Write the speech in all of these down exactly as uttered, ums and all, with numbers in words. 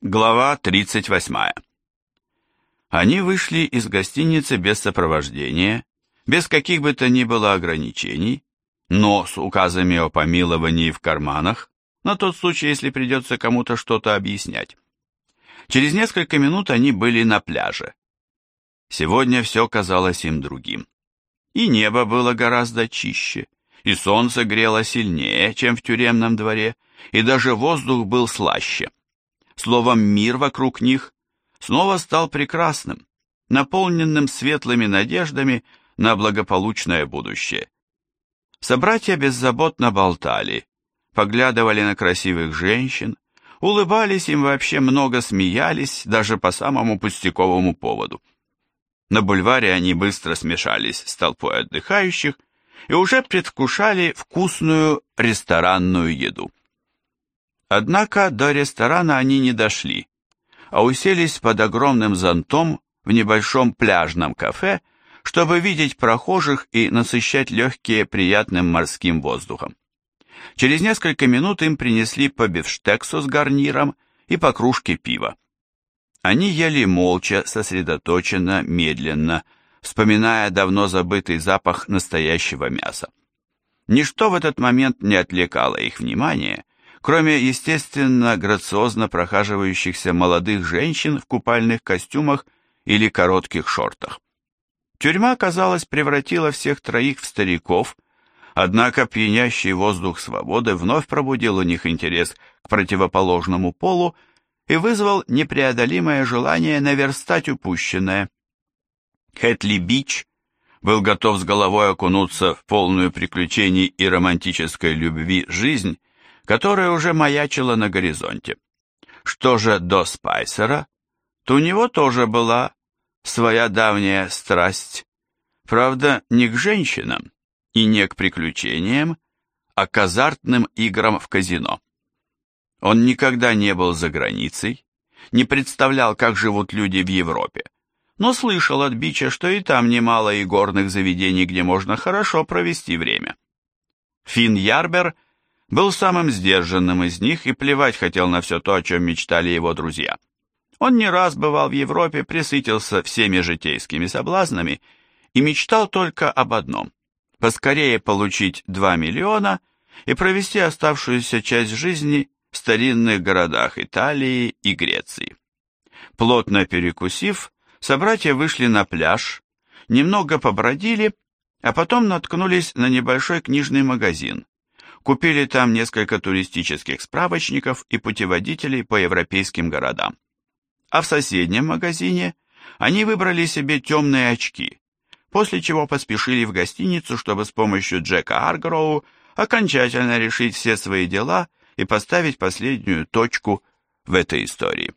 Глава тридцать восьмая. Они вышли из гостиницы без сопровождения, без каких бы то ни было ограничений, но с указами о помиловании в карманах, на тот случай, если придется кому-то что-то объяснять. Через несколько минут они были на пляже. Сегодня все казалось им другим. И небо было гораздо чище, и солнце грело сильнее, чем в тюремном дворе, и даже воздух был слаще. Словом, мир вокруг них снова стал прекрасным, наполненным светлыми надеждами на благополучное будущее. Собратья беззаботно болтали, поглядывали на красивых женщин, улыбались им, вообще много смеялись, даже по самому пустяковому поводу. На бульваре они быстро смешались с толпой отдыхающих и уже предвкушали вкусную ресторанную еду. Однако до ресторана они не дошли, а уселись под огромным зонтом в небольшом пляжном кафе, чтобы видеть прохожих и насыщать легкие приятным морским воздухом. Через несколько минут им принесли по бифштексу с гарниром и по кружке пива. Они ели молча, сосредоточенно, медленно, вспоминая давно забытый запах настоящего мяса. Ничто в этот момент не отвлекало их внимание, кроме, естественно, грациозно прохаживающихся молодых женщин в купальных костюмах или коротких шортах. Тюрьма, казалось, превратила всех троих в стариков, однако пьянящий воздух свободы вновь пробудил у них интерес к противоположному полу и вызвал непреодолимое желание наверстать упущенное. Хэтли-Бич был готов с головой окунуться в полную приключений и романтической любви жизнь, которая уже маячила на горизонте. Что же до Спайсера, то у него тоже была своя давняя страсть, правда, не к женщинам и не к приключениям, а к азартным играм в казино. Он никогда не был за границей, не представлял, как живут люди в Европе, но слышал от Бича, что и там немало игорных заведений, где можно хорошо провести время. Финн Ярбер был самым сдержанным из них и плевать хотел на все то, о чем мечтали его друзья. Он не раз бывал в Европе, пресытился всеми житейскими соблазнами и мечтал только об одном – поскорее получить два миллиона и провести оставшуюся часть жизни в старинных городах Италии и Греции. Плотно перекусив, собратья вышли на пляж, немного побродили, а потом наткнулись на небольшой книжный магазин. Купили там несколько туристических справочников и путеводителей по европейским городам. А в соседнем магазине они выбрали себе темные очки, после чего поспешили в гостиницу, чтобы с помощью Джека Аргроу окончательно решить все свои дела и поставить последнюю точку в этой истории.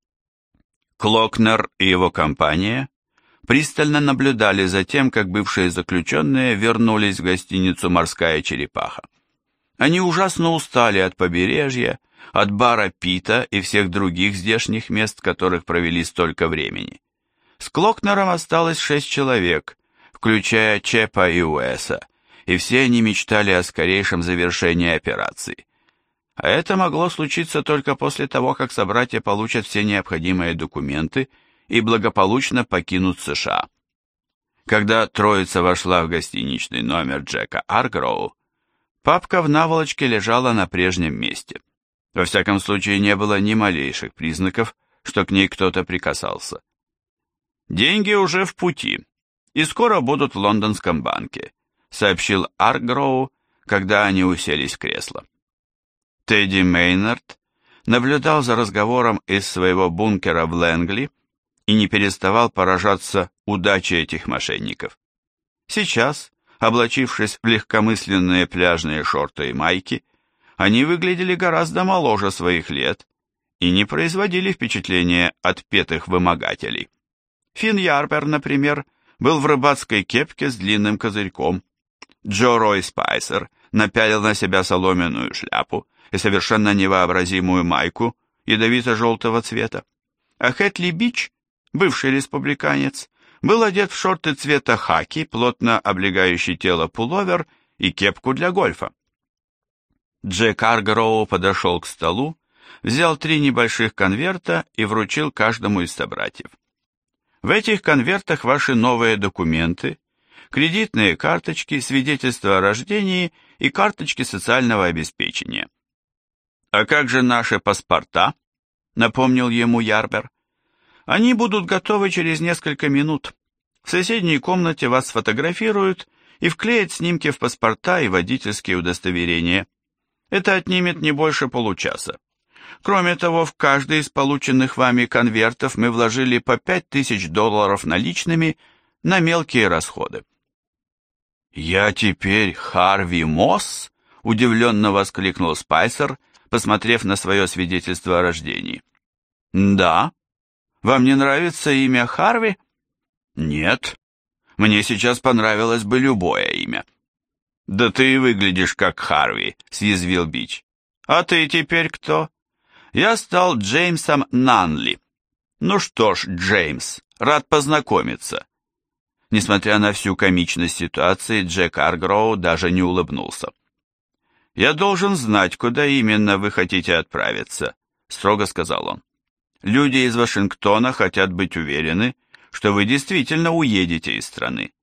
Клокнер и его компания пристально наблюдали за тем, как бывшие заключенные вернулись в гостиницу «Морская черепаха». Они ужасно устали от побережья, от бара Пита и всех других здешних мест, в которых провели столько времени. С Клокнером осталось шесть человек, включая Чепа и Уэса, и все они мечтали о скорейшем завершении операции. А это могло случиться только после того, как собратья получат все необходимые документы и благополучно покинут США. Когда троица вошла в гостиничный номер Джека Аргроу, папка в наволочке лежала на прежнем месте. Во всяком случае, не было ни малейших признаков, что к ней кто-то прикасался. «Деньги уже в пути, и скоро будут в лондонском банке», сообщил Аргроу, когда они уселись в кресло. Тедди Мейнард наблюдал за разговором из своего бункера в Лэнгли и не переставал поражаться удаче этих мошенников. Сейчас, облачившись в легкомысленные пляжные шорты и майки, они выглядели гораздо моложе своих лет и не производили впечатления отпетых вымогателей. Финн Ярбер, например, был в рыбацкой кепке с длинным козырьком. Джо Рой Спайсер напялил на себя соломенную шляпу и совершенно невообразимую майку ядовито-желтого цвета. А Хэтли-Бич, бывший республиканец, был одет в шорты цвета хаки, плотно облегающий тело пуловер и кепку для гольфа. Джек Аргроу подошел к столу, взял три небольших конверта и вручил каждому из собратьев. В этих конвертах ваши новые документы, кредитные карточки, свидетельства о рождении и карточки социального обеспечения. «А как же наши паспорта?» — напомнил ему Ярбер. «Они будут готовы через несколько минут. В соседней комнате вас сфотографируют и вклеят снимки в паспорта и водительские удостоверения. Это отнимет не больше получаса. Кроме того, в каждый из полученных вами конвертов мы вложили по пять тысяч долларов наличными на мелкие расходы». «Я теперь Харви Мосс?» — удивленно воскликнул Спайсер, посмотрев на свое свидетельство о рождении. «Да? Вам не нравится имя Харви?» «Нет. Мне сейчас понравилось бы любое имя». «Да ты и выглядишь как Харви», — съязвил Бич. «А ты теперь кто?» «Я стал Джеймсом Нанли». «Ну что ж, Джеймс, рад познакомиться». Несмотря на всю комичность ситуации, Джек Аргроу даже не улыбнулся. «Я должен знать, куда именно вы хотите отправиться», — строго сказал он. «Люди из Вашингтона хотят быть уверены, что вы действительно уедете из страны».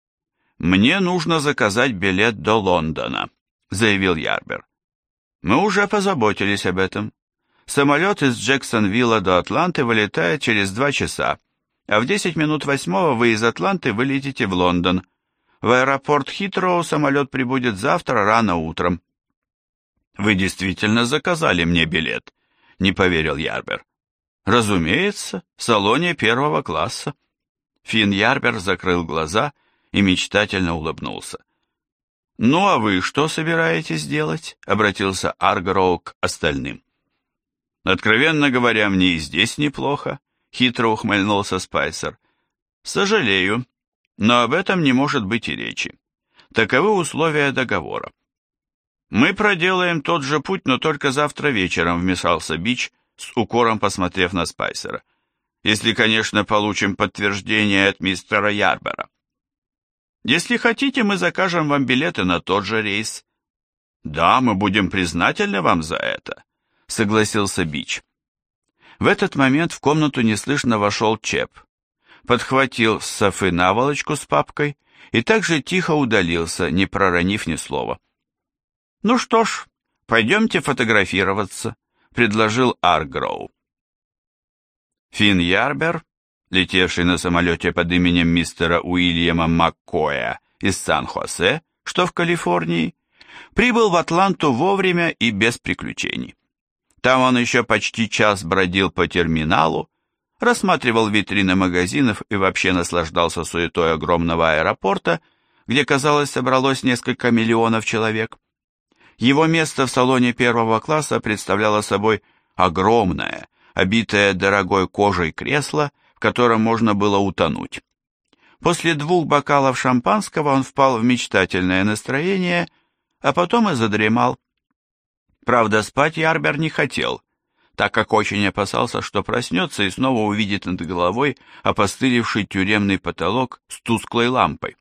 «Мне нужно заказать билет до Лондона», — заявил Ярбер. «Мы уже позаботились об этом. Самолет из Джексонвилла до Атланты вылетает через два часа, а в десять минут восьмого вы из Атланты вылетите в Лондон. В аэропорт Хитроу самолет прибудет завтра рано утром». «Вы действительно заказали мне билет?» — не поверил Ярбер. «Разумеется, в салоне первого класса». Финн Ярбер закрыл глаза и мечтательно улыбнулся. «Ну а вы что собираетесь делать?» — обратился Аргроу к остальным. «Откровенно говоря, мне и здесь неплохо», — хитро ухмыльнулся Спайсер. «Сожалею, но об этом не может быть и речи. Таковы условия договора». «Мы проделаем тот же путь, но только завтра вечером», — вмешался Бич, с укором посмотрев на Спайсера. «Если, конечно, получим подтверждение от мистера Ярбера. Если хотите, мы закажем вам билеты на тот же рейс». «Да, мы будем признательны вам за это», — согласился Бич. В этот момент в комнату неслышно вошел Чеп, подхватил с софы наволочку с папкой и также тихо удалился, не проронив ни слова. «Ну что ж, пойдемте фотографироваться», — предложил Аргроу. Финн Ярбер, летевший на самолете под именем мистера Уильяма Маккоя из Сан-Хосе, что в Калифорнии, прибыл в Атланту вовремя и без приключений. Там он еще почти час бродил по терминалу, рассматривал витрины магазинов и вообще наслаждался суетой огромного аэропорта, где, казалось, собралось несколько миллионов человек. Его место в салоне первого класса представляло собой огромное, обитое дорогой кожей кресло, в котором можно было утонуть. После двух бокалов шампанского он впал в мечтательное настроение, а потом и задремал. Правда, спать Ярбер не хотел, так как очень опасался, что проснется и снова увидит над головой опостылевший тюремный потолок с тусклой лампой.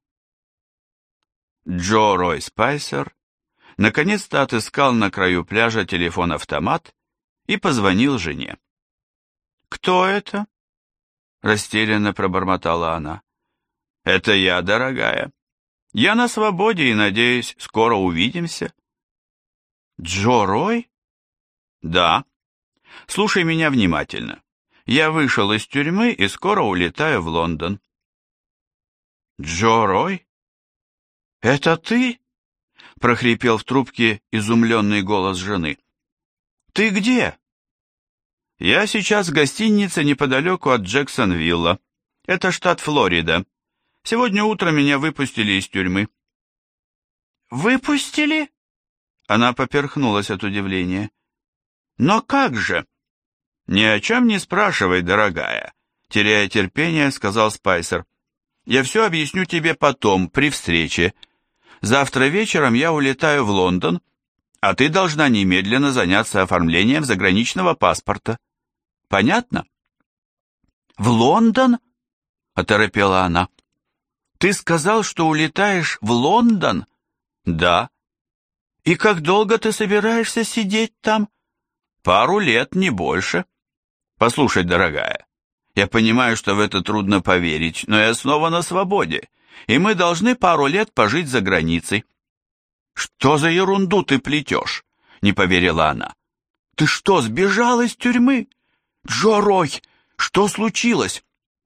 Джо Рой Спайсер наконец-то отыскал на краю пляжа телефон-автомат и позвонил жене. «Кто это?» — растерянно пробормотала она. «Это я, дорогая. Я на свободе и, надеюсь, скоро увидимся». «Джо Рой?» «Да. Слушай меня внимательно. Я вышел из тюрьмы и скоро улетаю в Лондон». «Джо Рой? Это ты?» — прохрипел в трубке изумленный голос жены. «Ты где?» «Я сейчас в гостинице неподалеку от Джексонвилла. Это штат Флорида. Сегодня утром меня выпустили из тюрьмы». «Выпустили?» Она поперхнулась от удивления. «Но как же?» «Ни о чем не спрашивай, дорогая», — теряя терпение, сказал Спайсер. «Я все объясню тебе потом, при встрече. Завтра вечером я улетаю в Лондон, а ты должна немедленно заняться оформлением заграничного паспорта. Понятно?» «В Лондон?» — оторопела она. «Ты сказал, что улетаешь в Лондон?» «Да». «И как долго ты собираешься сидеть там?» Пару лет, не больше. Послушай, дорогая, я понимаю, что в это трудно поверить, но я снова на свободе, и мы должны пару лет пожить за границей. Что за ерунду ты плетешь? Не поверила она. Ты что, сбежал из тюрьмы? Джо Рой, что случилось?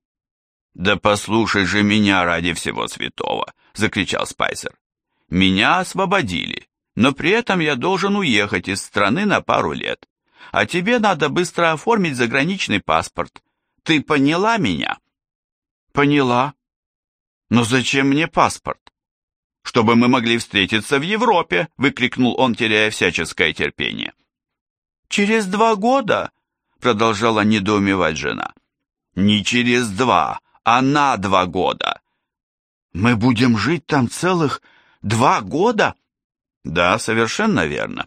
Да послушай же меня ради всего святого, закричал Спайсер. Меня освободили, но при этом я должен уехать из страны на пару лет. А тебе надо быстро оформить заграничный паспорт. Ты поняла меня? Поняла. Но зачем мне паспорт? Чтобы мы могли встретиться в Европе, выкрикнул он, теряя всяческое терпение. Через два года, продолжала недоумевать жена. Не через два, а на два года. Мы будем жить там целых два года? Да, совершенно верно.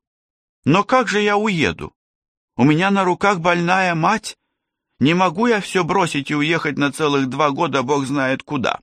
Но как же я уеду? У меня на руках больная мать. Не могу я все бросить и уехать на целых два года, бог знает куда.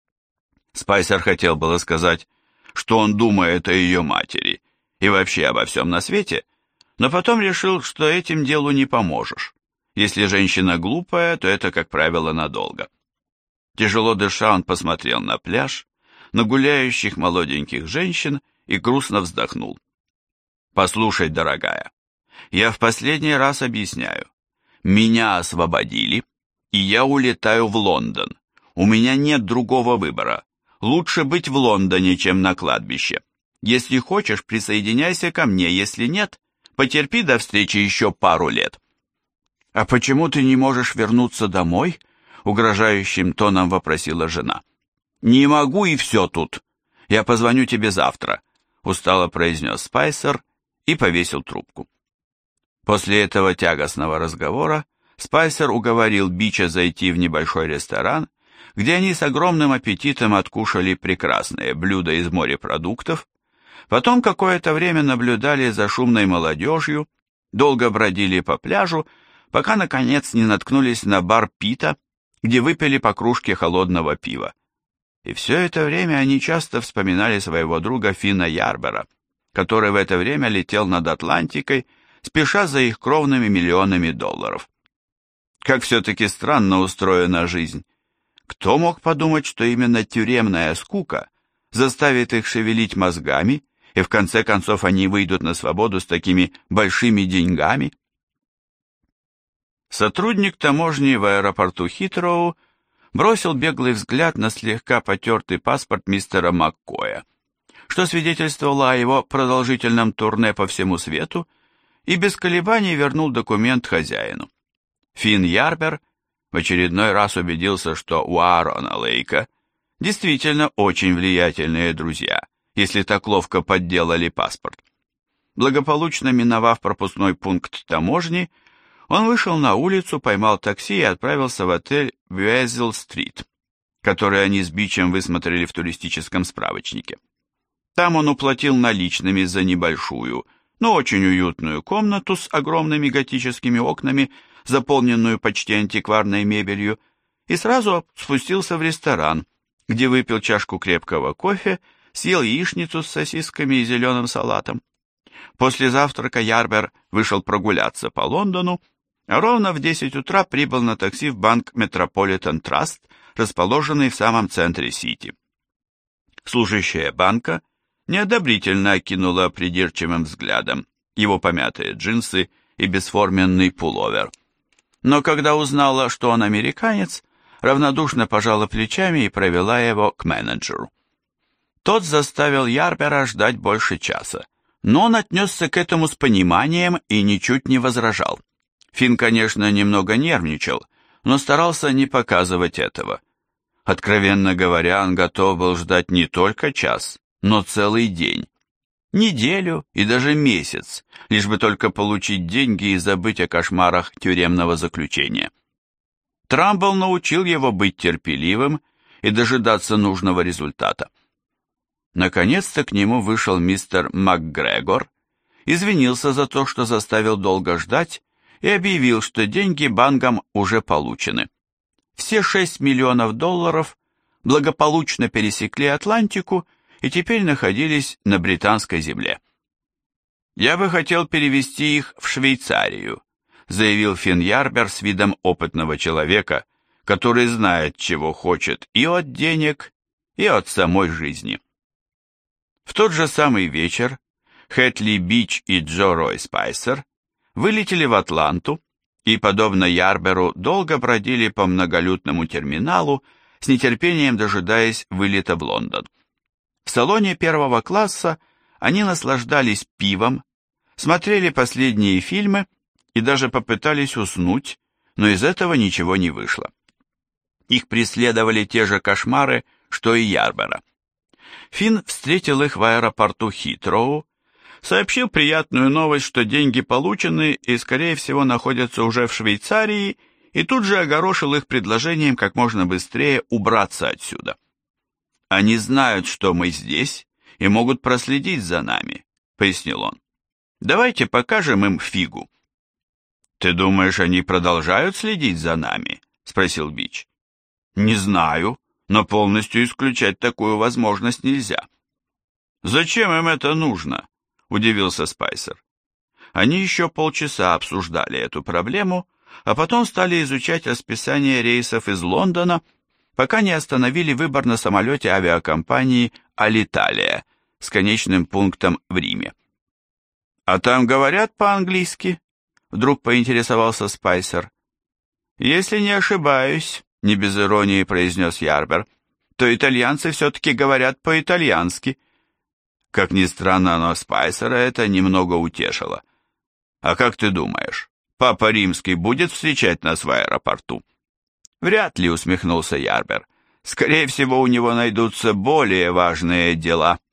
Спайсер хотел было сказать, что он думает о ее матери и вообще обо всем на свете, но потом решил, что этим делу не поможешь. Если женщина глупая, то это, как правило, надолго. Тяжело дыша, он посмотрел на пляж, на гуляющих молоденьких женщин и грустно вздохнул. «Послушай, дорогая, я в последний раз объясняю. Меня освободили, и я улетаю в Лондон. У меня нет другого выбора. Лучше быть в Лондоне, чем на кладбище. Если хочешь, присоединяйся ко мне, если нет, потерпи до встречи еще пару лет». «А почему ты не можешь вернуться домой?» — угрожающим тоном вопросила жена. «Не могу, и все тут. Я позвоню тебе завтра», — устало произнес Спайсер и повесил трубку. После этого тягостного разговора Спайсер уговорил Бича зайти в небольшой ресторан, где они с огромным аппетитом откушали прекрасные блюда из морепродуктов, потом какое-то время наблюдали за шумной молодежью, долго бродили по пляжу, пока, наконец, не наткнулись на бар Пита, где выпили по кружке холодного пива. И все это время они часто вспоминали своего друга Фина Ярбера, который в это время летел над Атлантикой, спеша за их кровными миллионами долларов. Как все-таки странно устроена жизнь. Кто мог подумать, что именно тюремная скука заставит их шевелить мозгами, и в конце концов они выйдут на свободу с такими большими деньгами? Сотрудник таможни в аэропорту Хитроу бросил беглый взгляд на слегка потертый паспорт мистера Маккоя, что свидетельствовало о его продолжительном турне по всему свету, и без колебаний вернул документ хозяину. Финн Ярбер в очередной раз убедился, что у Аарона Лейка действительно очень влиятельные друзья, если так ловко подделали паспорт. Благополучно миновав пропускной пункт таможни, он вышел на улицу, поймал такси и отправился в отель Бюэзел-стрит, который они с Бичем высмотрели в туристическом справочнике. Там он уплатил наличными за небольшую, но очень уютную комнату с огромными готическими окнами, заполненную почти антикварной мебелью, и сразу спустился в ресторан, где выпил чашку крепкого кофе, съел яичницу с сосисками и зеленым салатом. После завтрака Ярбер вышел прогуляться по Лондону, а ровно в десять утра прибыл на такси в банк Metropolitan Trust, расположенный в самом центре Сити. Служащая банка неодобрительно окинула придирчивым взглядом его помятые джинсы и бесформенный пуловер. Но когда узнала, что он американец, равнодушно пожала плечами и провела его к менеджеру. Тот заставил Ярбера ждать больше часа, но он отнесся к этому с пониманием и ничуть не возражал. Финн, конечно, немного нервничал, но старался не показывать этого. Откровенно говоря, он готов был ждать не только час, но целый день, неделю и даже месяц, лишь бы только получить деньги и забыть о кошмарах тюремного заключения. Трамбл научил его быть терпеливым и дожидаться нужного результата. Наконец-то к нему вышел мистер МакГрегор, извинился за то, что заставил долго ждать, и объявил, что деньги банкам уже получены. Все шесть миллионов долларов благополучно пересекли Атлантику и теперь находились на британской земле. «Я бы хотел перевести их в Швейцарию», заявил Финн Ярбер с видом опытного человека, который знает, чего хочет и от денег, и от самой жизни. В тот же самый вечер Хэтли Бич и Джо Рой Спайсер вылетели в Атланту и, подобно Ярберу, долго бродили по многолюдному терминалу, с нетерпением дожидаясь вылета в Лондон. В салоне первого класса они наслаждались пивом, смотрели последние фильмы и даже попытались уснуть, но из этого ничего не вышло. Их преследовали те же кошмары, что и Ярбера. Финн встретил их в аэропорту Хитроу, сообщил приятную новость, что деньги получены и, скорее всего, находятся уже в Швейцарии, и тут же огорошил их предложением как можно быстрее убраться отсюда. «Они знают, что мы здесь, и могут проследить за нами», — пояснил он. «Давайте покажем им фигу». «Ты думаешь, они продолжают следить за нами?» — спросил Бич. «Не знаю, но полностью исключать такую возможность нельзя». «Зачем им это нужно?» — удивился Спайсер. Они еще полчаса обсуждали эту проблему, а потом стали изучать расписание рейсов из Лондона, пока не остановили выбор на самолете авиакомпании «Алиталия» с конечным пунктом в Риме. «А там говорят по-английски?» — вдруг поинтересовался Спайсер. «Если не ошибаюсь», — не без иронии произнес Ярбер, «то итальянцы все-таки говорят по-итальянски». Как ни странно, но Спайсера это немного утешило. «А как ты думаешь, Папа Римский будет встречать нас в аэропорту?» «Вряд ли», — усмехнулся Ярбер. «Скорее всего, у него найдутся более важные дела».